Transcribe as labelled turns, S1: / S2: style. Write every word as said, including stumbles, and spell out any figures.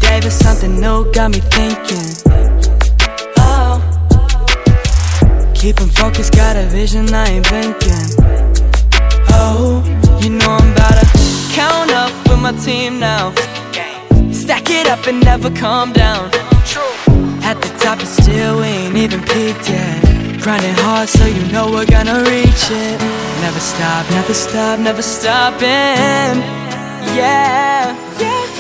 S1: day, but something new got me thinking. Oh, keep 'em focused, got a vision, I ain't blinking. Oh, you know I'm about to count up with my team now. Stack it up and never calm down. At the top and still we ain't even peaked yet. Grinding hard so you know we're gonna reach it. Never stop, never stop, never stopping. Yeah, yeah.